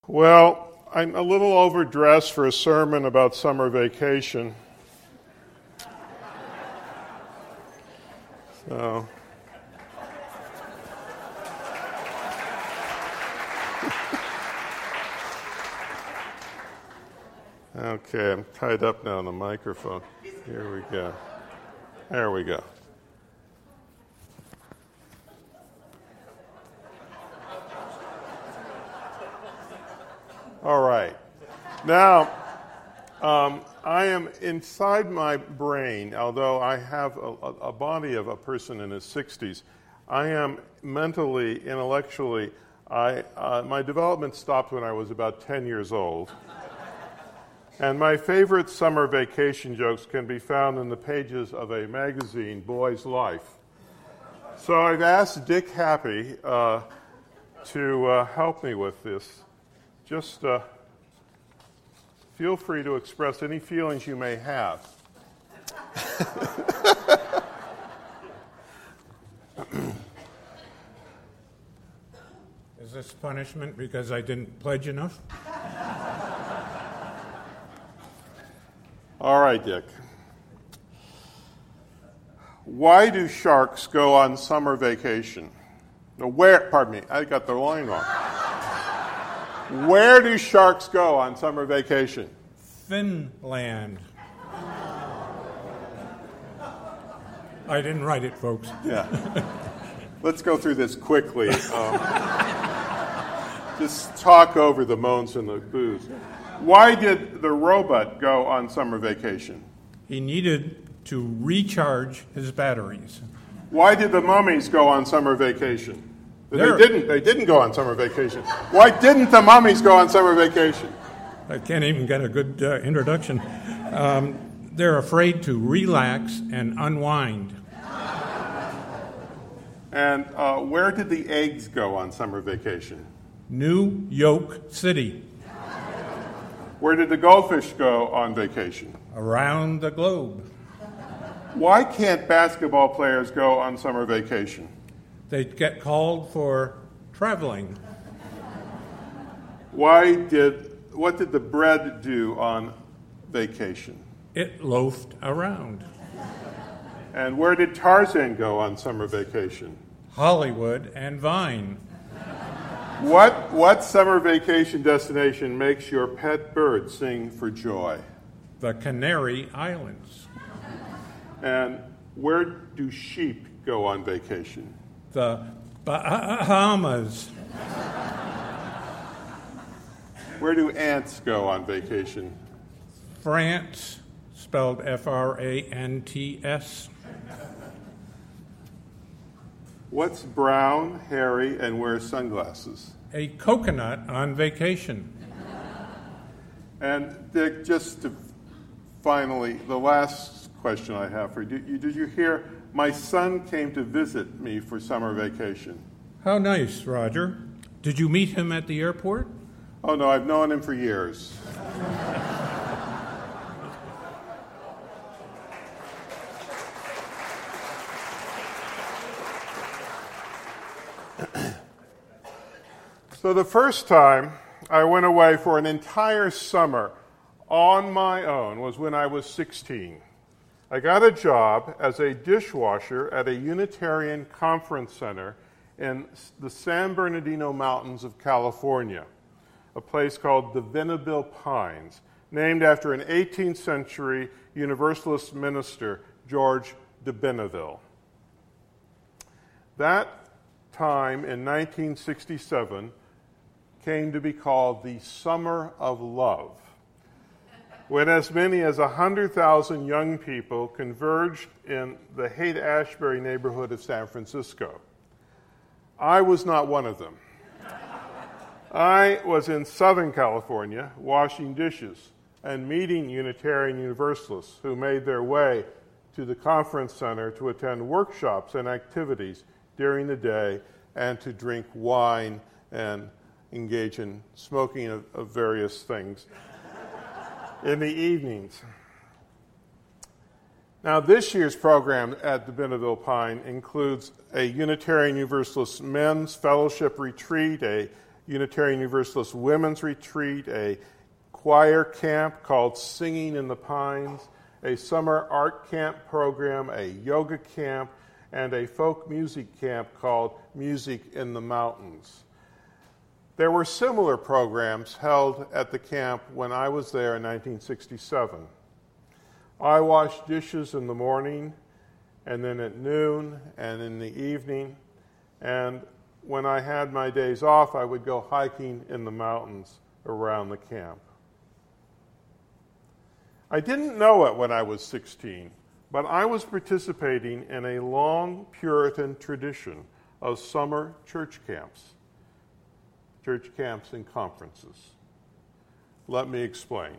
Well, I'm a little overdressed for a sermon about summer vacation. So, okay, I'm tied up now on the microphone. Here we go. There we go. All right. Now, I am inside my brain, although I have a body of a person in his 60s, I am mentally, intellectually, my development stopped when I was about 10 years old. And my favorite summer vacation jokes can be found in the pages of a magazine, Boy's Life. So I've asked Dick Happy to help me with this. Just feel free to express any feelings you may have. Is this punishment because I didn't pledge enough? All right, Dick. Why do sharks go on summer vacation? No, pardon me, I got the line wrong. Where do sharks go on summer vacation? Finland. I didn't write it, folks. Yeah. Let's go through this quickly. Just talk over the moans and the boos. Why did the robot go on summer vacation? He needed to recharge his batteries. Why did the mummies go on summer vacation? They didn't go on summer vacation. Why didn't the mummies go on summer vacation? I can't even get a good introduction. They're afraid to relax and unwind. And where did the eggs go on summer vacation? New York City. Where did the goldfish go on vacation? Around the globe. Why can't basketball players go on summer vacation? They get called for traveling. What did the bread do on vacation? It loafed around. And where did Tarzan go on summer vacation? Hollywood and Vine. What summer vacation destination makes your pet bird sing for joy? The Canary Islands. And where do sheep go on vacation? The Bahamas. Where do ants go on vacation? France, spelled Frants. What's brown, hairy, and wears sunglasses? A coconut on vacation. And Dick, just to finally, the last question I have for you. Did you hear my son came to visit me for summer vacation? How nice, Roger. Did you meet him at the airport? Oh, no, I've known him for years. So the first time I went away for an entire summer on my own was when I was 16. I got a job as a dishwasher at a Unitarian conference center in the San Bernardino Mountains of California, a place called the Bentonville Pines, named after an 18th century Universalist minister, George de Benneville. That time in 1967 came to be called the Summer of Love, when as many as 100,000 young people converged in the Haight-Ashbury neighborhood of San Francisco. I was not one of them. I was in Southern California washing dishes and meeting Unitarian Universalists who made their way to the conference center to attend workshops and activities during the day and to drink wine and engage in smoking of various things in the evenings. Now, this year's program at the Bentonville Pine includes a Unitarian Universalist Men's Fellowship Retreat, a Unitarian Universalist Women's Retreat, a choir camp called Singing in the Pines, a summer art camp program, a yoga camp, and a folk music camp called Music in the Mountains. There were similar programs held at the camp when I was there in 1967. I washed dishes in the morning, and then at noon, and in the evening, and when I had my days off, I would go hiking in the mountains around the camp. I didn't know it when I was 16, but I was participating in a long Puritan tradition of summer church camps and conferences. Let me explain.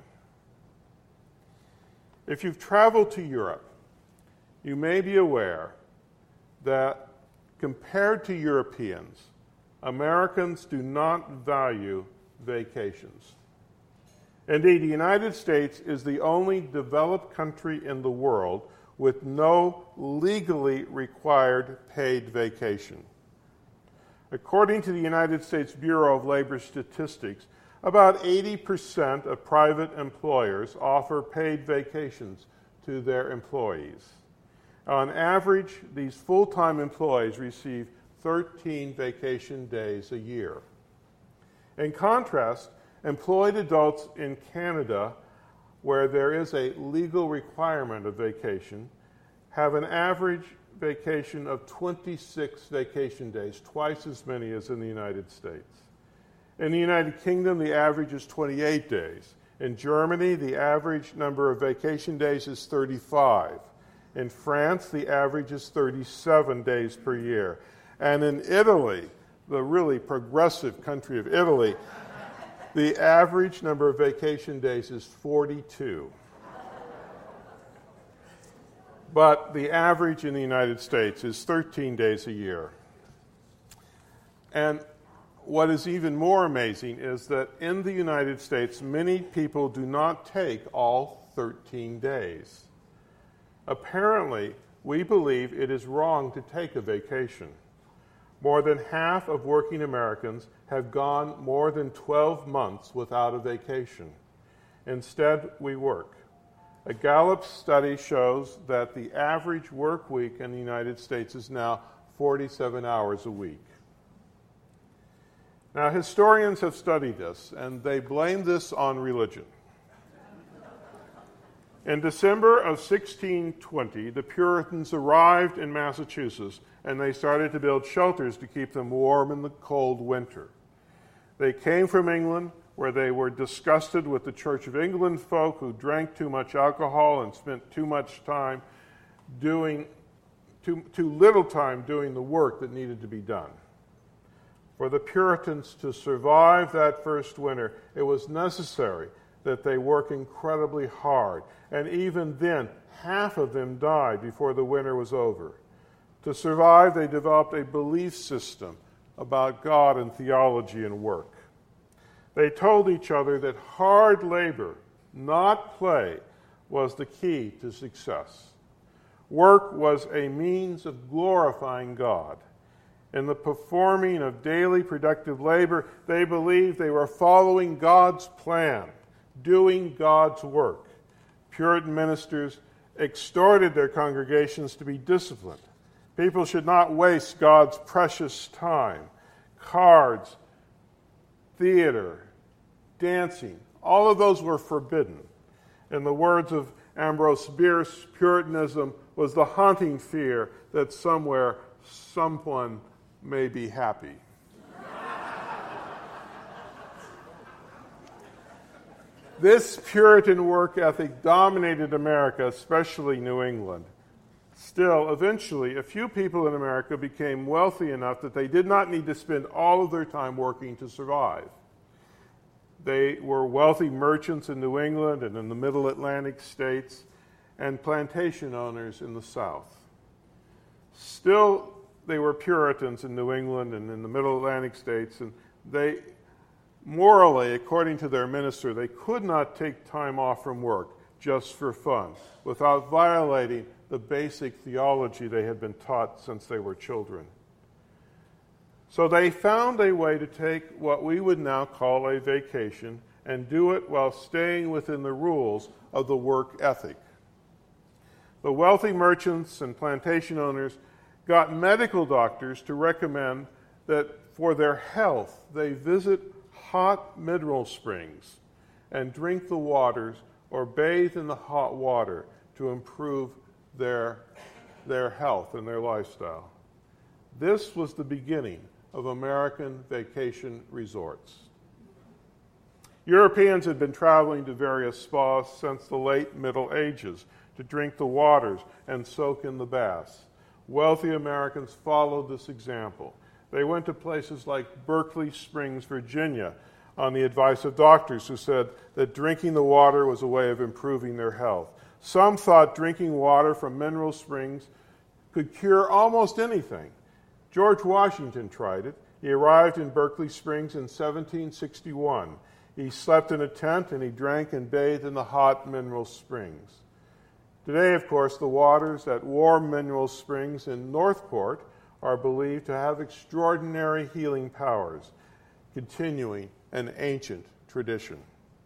If you've traveled to Europe, you may be aware that compared to Europeans, Americans do not value vacations. Indeed, the United States is the only developed country in the world with no legally required paid vacation. According to the United States Bureau of Labor Statistics, about 80% of private employers offer paid vacations to their employees. On average, these full-time employees receive 13 vacation days a year. In contrast, employed adults in Canada, where there is a legal requirement of vacation, have an average vacation of 26 vacation days, twice as many as in the United States. In the United Kingdom, the average is 28 days. In Germany, the average number of vacation days is 35. In France, the average is 37 days per year. And in Italy, the really progressive country of Italy, the average number of vacation days is 42. But the average in the United States is 13 days a year. And what is even more amazing is that in the United States, many people do not take all 13 days. Apparently, we believe it is wrong to take a vacation. More than half of working Americans have gone more than 12 months without a vacation. Instead, we work. A Gallup study shows that the average work week in the United States is now 47 hours a week. Now, historians have studied this, and they blame this on religion. In December of 1620, the Puritans arrived in Massachusetts, and they started to build shelters to keep them warm in the cold winter. They came from England, where they were disgusted with the Church of England folk who drank too much alcohol and spent too much time doing, too little time doing the work that needed to be done. For the Puritans to survive that first winter, it was necessary that they work incredibly hard. And even then, half of them died before the winter was over. To survive, they developed a belief system about God and theology and work. They told each other that hard labor, not play, was the key to success. Work was a means of glorifying God. In the performing of daily productive labor, they believed they were following God's plan, doing God's work. Puritan ministers exhorted their congregations to be disciplined. People should not waste God's precious time. Cards, theater, dancing, all of those were forbidden. In the words of Ambrose Bierce, Puritanism was the haunting fear that somewhere someone may be happy. This Puritan work ethic dominated America, especially New England. Still, eventually, a few people in America became wealthy enough that they did not need to spend all of their time working to survive. They were wealthy merchants in New England and in the Middle Atlantic states, and plantation owners in the South. Still, they were Puritans in New England and in the Middle Atlantic states, and they, morally, according to their minister, they could not take time off from work just for fun without violating the basic theology they had been taught since they were children. So they found a way to take what we would now call a vacation and do it while staying within the rules of the work ethic. The wealthy merchants and plantation owners got medical doctors to recommend that for their health they visit hot mineral springs and drink the waters or bathe in the hot water to improve their health and their lifestyle. This was the beginning of American vacation resorts. Europeans had been traveling to various spas since the late Middle Ages to drink the waters and soak in the baths. Wealthy Americans followed this example. They went to places like Berkeley Springs, Virginia, on the advice of doctors who said that drinking the water was a way of improving their health. Some thought drinking water from mineral springs could cure almost anything. George Washington tried it. He arrived in Berkeley Springs in 1761. He slept in a tent and he drank and bathed in the hot mineral springs. Today, of course, the waters at warm mineral springs in Northport are believed to have extraordinary healing powers, continuing an ancient tradition.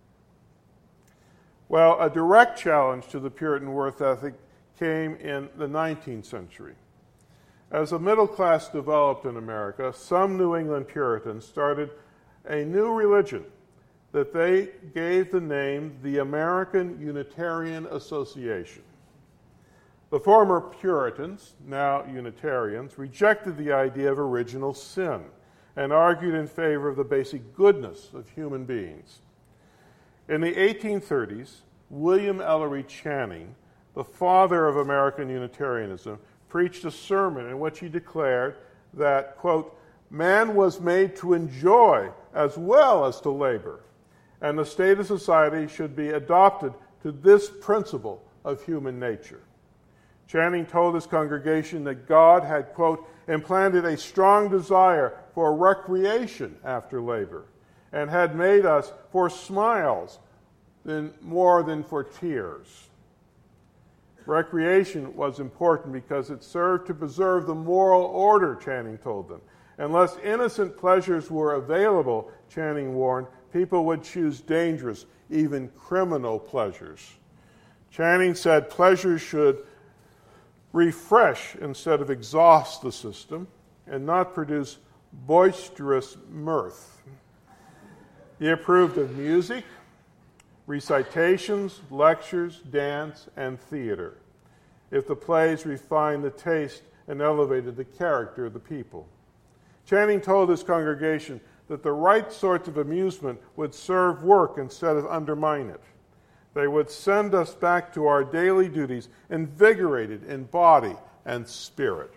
Well, a direct challenge to the Puritan work ethic came in the 19th century. As the middle class developed in America, some New England Puritans started a new religion that they gave the name the American Unitarian Association. The former Puritans, now Unitarians, rejected the idea of original sin and argued in favor of the basic goodness of human beings. In the 1830s, William Ellery Channing, the father of American Unitarianism, preached a sermon in which he declared that, quote, man was made to enjoy as well as to labor, and the state of society should be adopted to this principle of human nature. Channing told his congregation that God had, quote, implanted a strong desire for recreation after labor and had made us for smiles more than for tears. Recreation was important because it served to preserve the moral order, Channing told them. Unless innocent pleasures were available, Channing warned, people would choose dangerous, even criminal pleasures. Channing said pleasures should refresh instead of exhaust the system and not produce boisterous mirth. He approved of music, recitations, lectures, dance, and theater, if the plays refined the taste and elevated the character of the people. Channing told his congregation that the right sorts of amusement would serve work instead of undermine it. They would send us back to our daily duties, invigorated in body and spirit.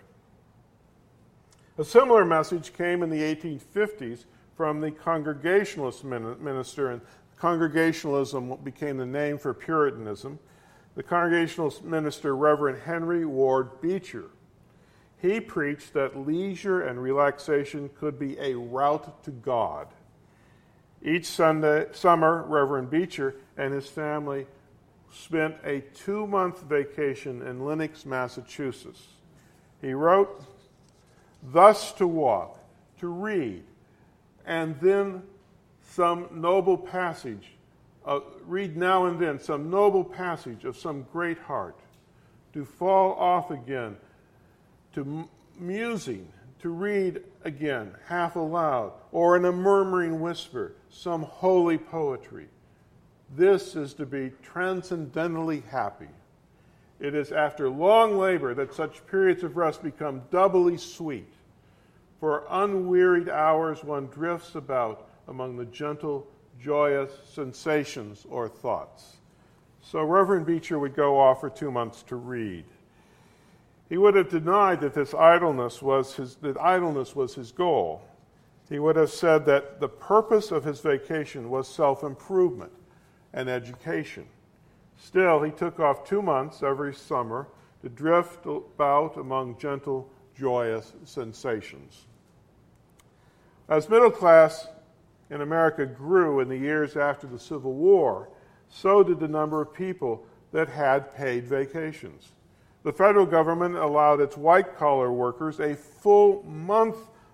A similar message came in the 1850s from the Congregationalist minister, and Congregationalism became the name for Puritanism. The Congregationalist minister, Reverend Henry Ward Beecher. He preached that leisure and could be a route to God. Each summer, Reverend Beecher and his family spent a 2-month vacation in Lenox, Massachusetts. He wrote, thus to walk, to read, and then some noble passage, read now and then some noble passage of some great heart, to fall off again, to musing, to read again, half aloud, or in a murmuring whisper, some holy poetry. This is to be transcendently happy. It is after long labor that such periods of rest become doubly sweet. For unwearied hours one drifts about among the gentle, joyous sensations or thoughts. So Reverend Beecher would go off for 2 months to read. He would have denied that idleness was his goal. He would have said that the purpose of his vacation was self-improvement and education. Still, he took off 2 months every summer to drift about among gentle, joyous sensations. As middle class in America grew in the years after the Civil War, so did the number of people that had paid vacations. The federal government allowed its white-collar workers a full month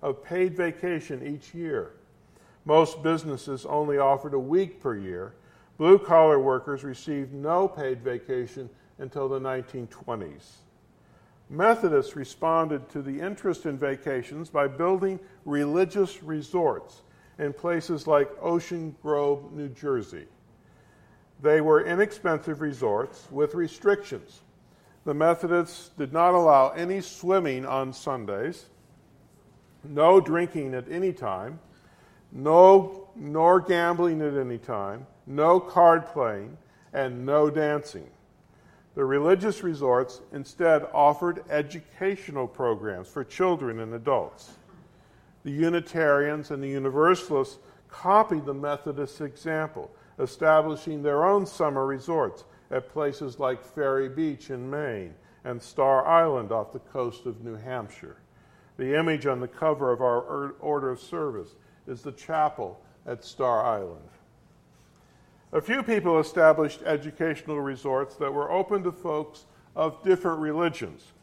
of paid vacation each year. Most businesses only offered a week per year. Blue-collar workers received no paid vacation until the 1920s. Methodists responded to the interest in vacations by building religious resorts in places like Ocean Grove, New Jersey. They were inexpensive resorts with restrictions. The Methodists did not allow any swimming on Sundays, no drinking at any time, nor gambling at any time, no card playing, and no dancing. The religious resorts instead offered educational programs for children and adults. The Unitarians and the Universalists copied the Methodist example, establishing their own summer resorts at places like Ferry Beach in Maine and Star Island off the coast of New Hampshire. The image on the cover of our order of service is the chapel at Star Island. A few people established educational resorts that were open to folks of different religions.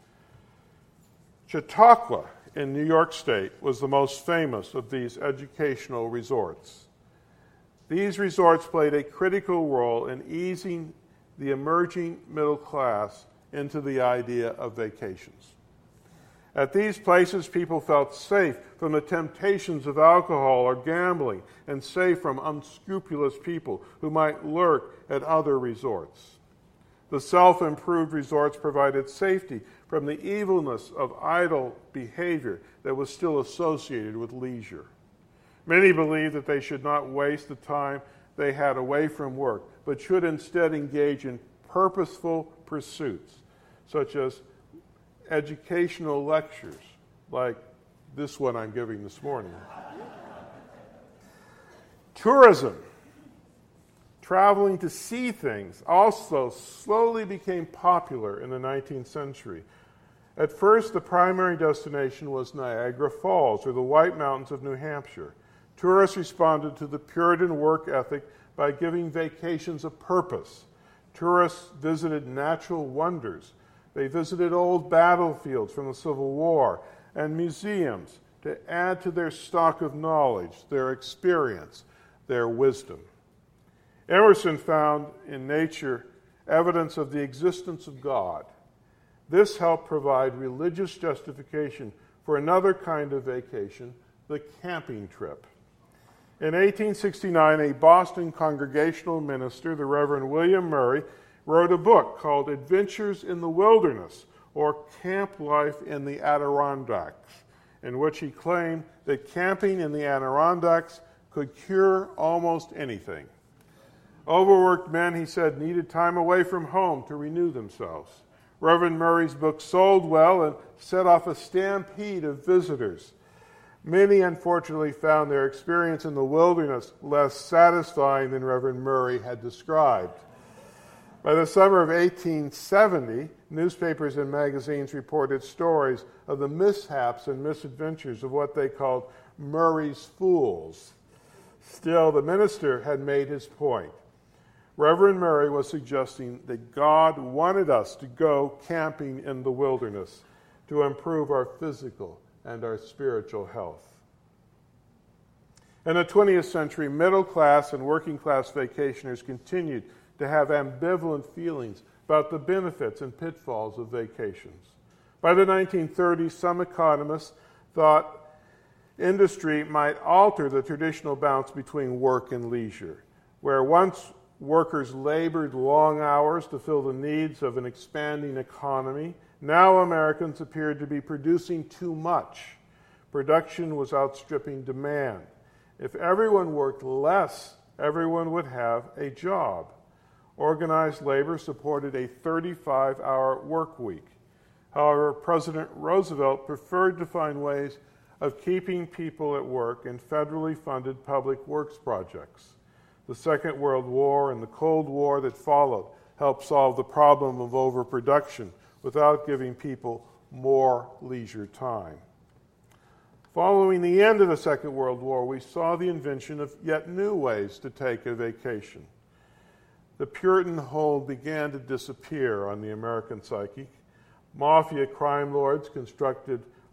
Chautauqua in New York State was the most famous of these educational resorts. These resorts played a critical role in easing the emerging middle class into the idea of vacations. At these places, people felt safe from the temptations of alcohol or gambling and safe from unscrupulous people who might lurk at other resorts. The self-improved resorts provided safety from the evilness of idle behavior that was still associated with leisure. Many believed that they should not waste the time they had away from work, but should instead engage in purposeful pursuits, such as educational lectures, like this one I'm giving this morning. Tourism, traveling to see things, also slowly became popular in the 19th century. At first, the primary destination was Niagara Falls, or the White Mountains of New Hampshire. Tourists responded to the Puritan work ethic by giving vacations a purpose. Tourists visited natural wonders. They visited old battlefields from the Civil War and museums to add to their stock of knowledge, their experience, their wisdom. Emerson found in nature evidence of the existence of God. This helped provide religious justification for another kind of vacation, the camping trip. In 1869, a Boston Congregational minister, the Reverend William Murray, wrote a book called Adventures in the Wilderness, or Camp Life in the Adirondacks, in which he claimed that camping in the Adirondacks could cure almost anything. Overworked men, he said, needed time away from home to renew themselves. Reverend Murray's book sold well and set off a stampede of visitors. Many, unfortunately, found their experience in the wilderness less satisfying than Reverend Murray had described. By the summer of 1870, newspapers and magazines reported stories of the mishaps and misadventures of what they called Murray's fools. Still, the minister had made his point. Reverend Murray was suggesting that God wanted us to go camping in the wilderness to improve our physical and our spiritual health. In the 20th century, middle-class and working-class vacationers continued to have ambivalent feelings about the benefits and pitfalls of vacations. By the 1930s, some economists thought industry might alter the traditional balance between work and leisure, where once workers labored long hours to fill the needs of an expanding economy, now Americans appeared to be producing too much. Production was outstripping demand. If everyone worked less, everyone would have a job. Organized labor supported a 35-hour work week. However, President Roosevelt preferred to find ways of keeping people at work in federally funded public works projects. The Second World War and the Cold War that followed helped solve the problem of overproduction without giving people more leisure time. Following the end of the Second World War, we saw the invention of yet new ways to take a vacation. The Puritan hold began to disappear on the American psyche. Mafia crime lords constructed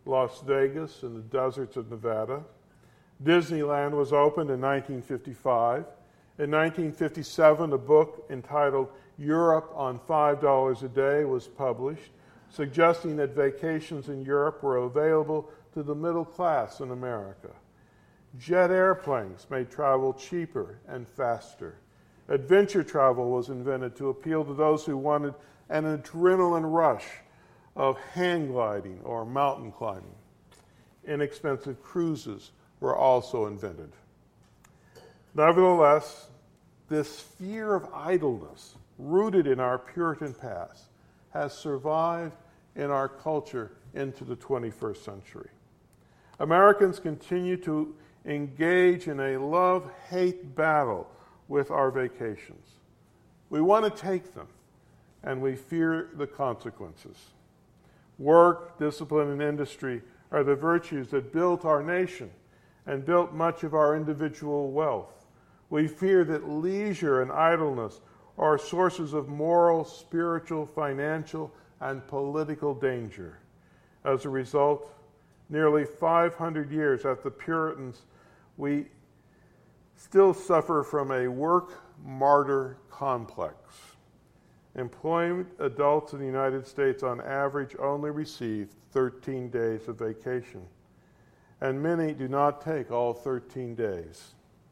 Las Vegas and the deserts of Nevada. Disneyland was opened in 1955. In 1957, a book entitled Europe on $5 a Day was published, suggesting that vacations in Europe were available to the middle class in America. Jet airplanes made travel cheaper and faster. Adventure travel was invented to appeal to those who wanted an adrenaline rush of hang gliding or mountain climbing. Inexpensive cruises were also invented. Nevertheless, this fear of idleness, rooted in our Puritan past, has survived in our culture into the 21st century. Americans continue to engage in a love-hate battle with our vacations. We want to take them, and we fear the consequences. Work, discipline, and industry are the virtues that built our nation and built much of our individual wealth. We fear that leisure and idleness are sources of moral, spiritual, financial, and political danger. As a result, nearly 500 years after the Puritans, we still suffer from a work martyr complex. Employed adults in the United States on average only receive 13 days of vacation, and many do not take all 13 days.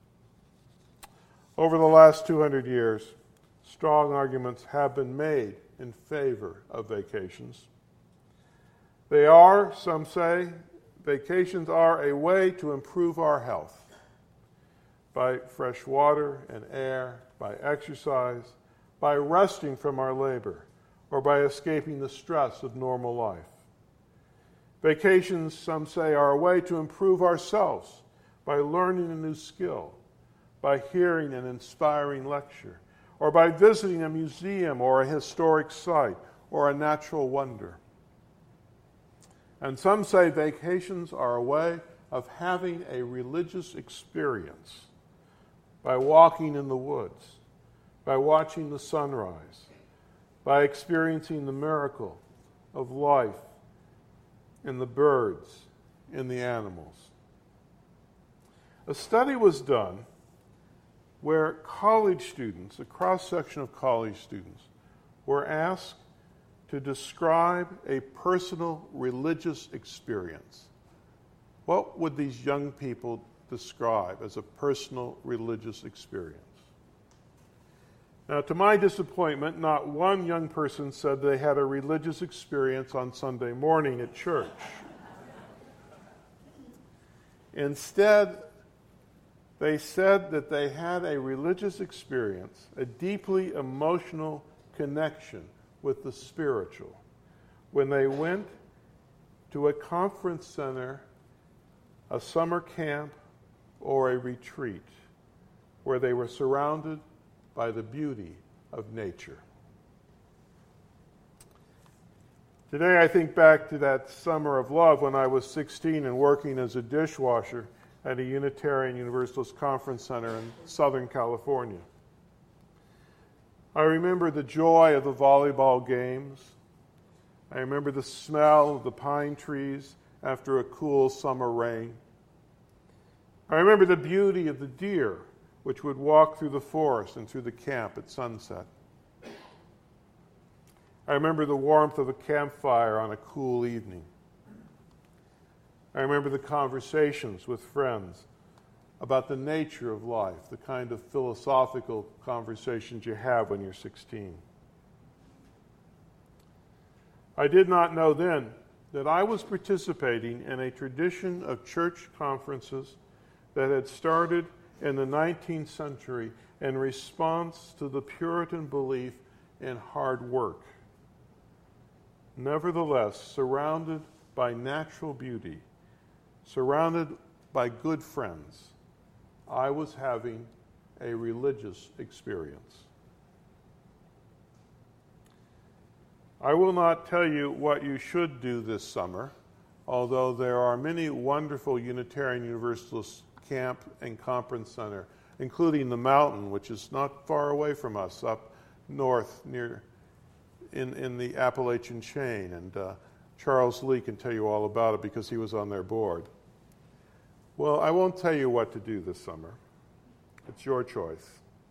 Over the last 200 years, strong arguments have been made in favor of vacations. They are, some say, vacations are a way to improve our health by fresh water and air, by exercise, by resting from our labor, or by escaping the stress of normal life. Vacations, some say, are a way to improve ourselves by learning a new skill, by hearing an inspiring lecture, or by visiting a museum or a historic site or a natural wonder. And some say vacations are a way of having a religious experience by walking in the woods, by watching the sunrise, by experiencing the miracle of life in the birds, in the animals. A study was done where college students, a cross-section of college students, were asked to describe a personal religious experience. What would these young people describe as a personal religious experience? Now, to my disappointment, not one young person said they had a religious experience on Sunday morning at church. Instead, they said that they had a religious experience, a deeply emotional connection with the spiritual, when they went to a conference center, a summer camp, or a retreat, where they were surrounded by the beauty of nature. Today I think back to that summer of love when I was 16 and working as a dishwasher at a Unitarian Universalist Conference Center in Southern California. I remember the joy of the volleyball games. I remember the smell of the pine trees after a cool summer rain. I remember the beauty of the deer which would walk through the forest and through the camp at sunset. I remember the warmth of a campfire on a cool evening. I remember the conversations with friends about the nature of life, the kind of philosophical conversations you have when you're 16. I did not know then that I was participating in a tradition of church conferences that had started in the 19th century in response to the Puritan belief in hard work. Nevertheless, surrounded by natural beauty, surrounded by good friends, I was having a religious experience. I will not tell you what you should do this summer, although there are many wonderful Unitarian Universalist camp and conference center, including the mountain, which is not far away from us, up north near in the Appalachian chain, and Charles Lee can tell you all about it because he was on their board. Well, I won't tell you what to do this summer. It's your choice.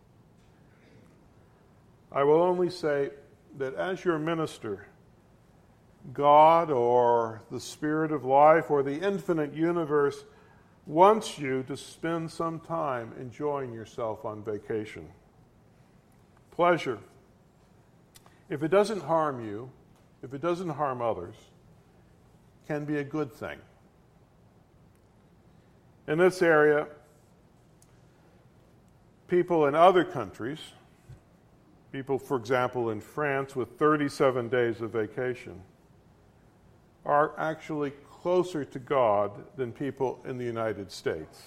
I will only say that as your minister, God or the Spirit of life or the infinite universe wants you to spend some time enjoying yourself on vacation. Pleasure, if it doesn't harm you, if it doesn't harm others, can be a good thing. In this area, people in other countries, people, for example, in France with 37 days of vacation, are actually closer to God than people in the United States.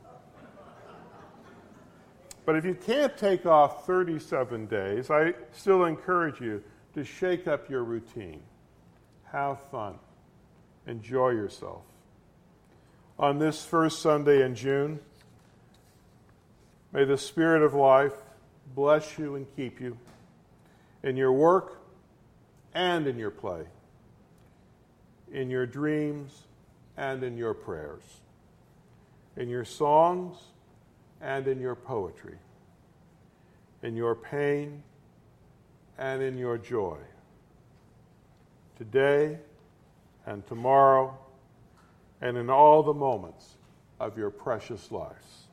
But if you can't take off 37 days, I still encourage you to shake up your routine. Have fun. Enjoy yourself. On this first Sunday in June, may the Spirit of life bless you and keep you in your work and in your play, in your dreams and in your prayers, in your songs and in your poetry, in your pain and in your joy, today and tomorrow, and in all the moments of your precious lives.